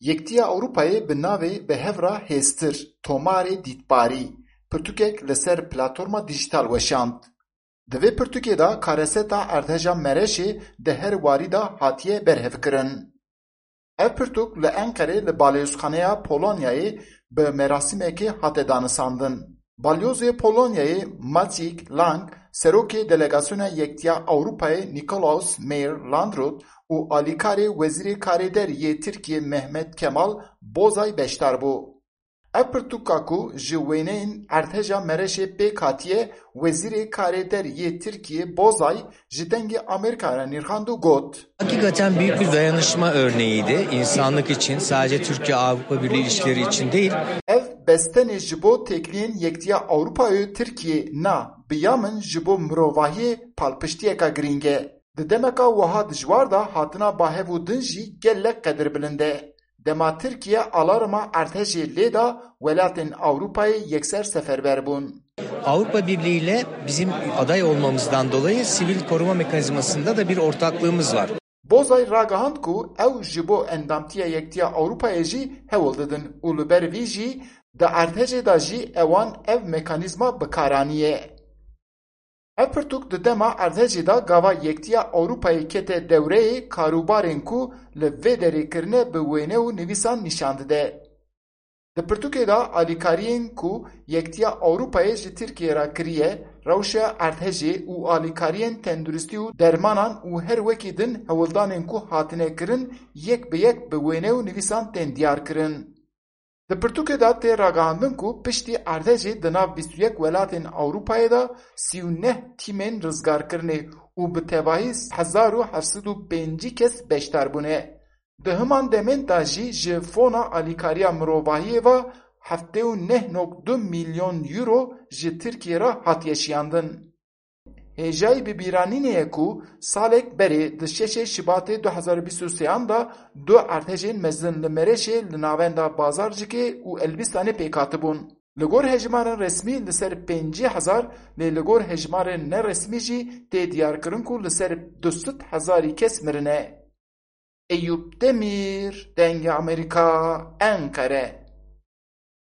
Yektiya Avrupayê bi navê bi hevra hêztir tomarê dîtbarî pirtûkek li ser platforma dijîtal weşand. Di vê pirtûkê de kareseta erdhêja Mereşê di her warî de hatiye berhevkirin. Ev pirtûk li Enqerê li Balyozxaneya Polonyayê bi merasîmekê hate danîsandin. Balyozê Polonyayê Maciej Lang, serokê delegasyona Yektiya Avrupayê Nikolaus Meyer-Landrut û alîkarê Wezîrê Karêderiyê Tirkiye Mehmet Kemal Bozay beşdar bû. Ev pirtûka ku ji wêneyên erdhêja Mereşê pêk hatiye, Wezîrê Karêderiyê Tirkiye Bozay ji dengê Amerîkayê re nîrxand û got: Hakikaten büyük bir dayanışma örneğiydi. İnsanlık için, sadece Türkiye-Avrupa Birliği ilişkileri için değil. Ev bestenê ji bo têkiliyên Yektiya Avrupayê Tirkiye na biya min ji bo mirovahiyê palpiştiyeka girîng e. Di demeka wiha dijwar de hatina bahev û din jî gelek qedirbilind e. Dema Tirkiye alarma erdhejê lê da welatên Avrupayê yekser seferber bûn. Avrupa Birliği ile bizim aday olmamızdan dolayı sivil koruma mekanizmasında da bir ortaklığımız var. Bozay ragihand ku ew ji bo endamtiya Yektiya Avrupayê jî hewl didin û li ber vî jî di erdhejê de jî ewan ev mekanîzma bikaranîye. Ev pirtûk di dema erdhejê de gava Yektiya Avrupayê kete dewreyê karûbarên ku li vê derê kirine bi wêne û nivîsan nîşan dide. Di pirtûkê de alîkariyên ku Yektiya Avrupayê ji Tirkiye re kiriye, rewşa erdhejê û alîkariyên tenduristî û dermanan û her wekî din hewildanên ku hatine kirin yek bi yek bi wêne û nivîsan tên diyar kirin. Di pirtûkê de tê ragihandin ku piştî erdhejê di nav 21 welatên Avrupayê de 39 tîmên rizgarkirinê û bi tevahî 1705 kes beşdar bûne. Di himan demên de jî ji fona alîkariya mirovahiyê ve 79.2 milyon euro ji Tirkiye re hatiye şiyandin. Hêjayî bibîranînê ku salek berê di 6 Şibatê 2023 da du erdhejên mezin li Mereşê li navenda Bazarcikê û Elbistanê pêk hatibûn. Li gor hejmarên resmî li ser 50,000 lê li gor hejmarên neresmî jî tê diyarkirin ku li ser 200,000 kes mirine. Eyüp Demir, Dengê Amerîka, Enkere.